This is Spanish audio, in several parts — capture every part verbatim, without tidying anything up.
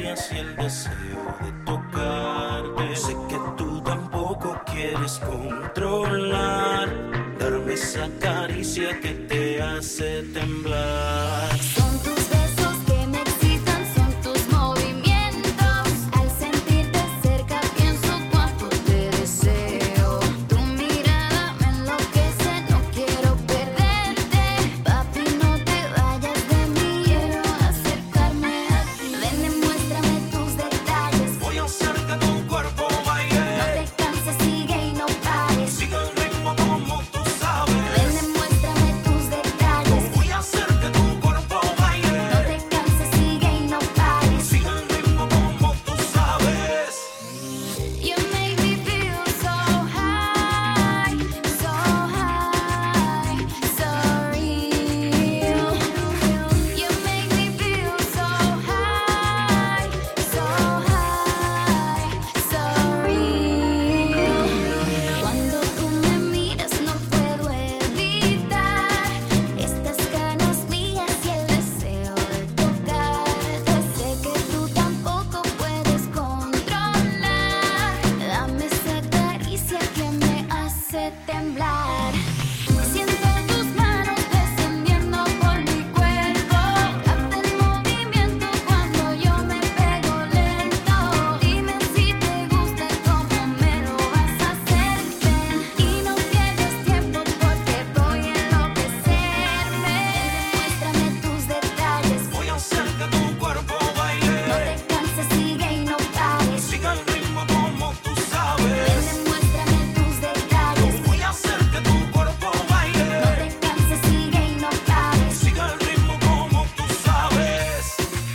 caricias y el deseo de tocarte. Sé que tú tampoco quieres controlar, darme esa caricia que te hace temblar. Son tus besos que me excitan, son tus movimientos. Al sentirte cerca pienso cuánto te deseo. Tu mirada me enloquece, no quiero perderte. Papi, no te vayas de mí, quiero acercarme a ti. Ven, demuéstrame tus detalles. Voy a hacer que tu cuerpo baile. No te canses, sigue y no pares. Sigue el ritmo como tú sabes. Ven, demuéstrame tus detalles. Voy a hacer que tu cuerpo baile. No te canses, sigue y no pares. Sigue el ritmo como tú sabes. You make me feel so high, so high, so real. You make me feel so high, so high, so real. Cuando tú me miras no puedo evitar estas ganas mías y el deseo de tocarte. Sé que tú tampoco puedes controlar, dame esa caricia que me hace temblar. Siento tus manos descendiendo por mi cuerpo, capta el movimiento cuando yo me pego lento. Dime si te gusta y cómo me lo vas a hacer. Ven y no pierdas tiempo porque voy a enloquecerme. Demuéstrame tus detalles. Voy a hacer que tu cuerpo No baile. te canses, sigue y no pares. Sigue el ritmo como tú Ven, sabes. demuéstrame tus detalles. Voy a hacer que tu cuerpo No baile. te canses, sigue y no pares. Sigue el ritmo como tú sabes.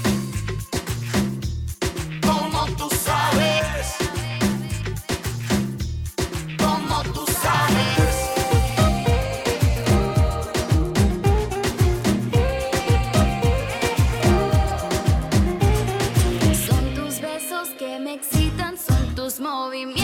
Como tú sabes. Como tú sabes. Son tus besos que me excitan, son tus movimientos.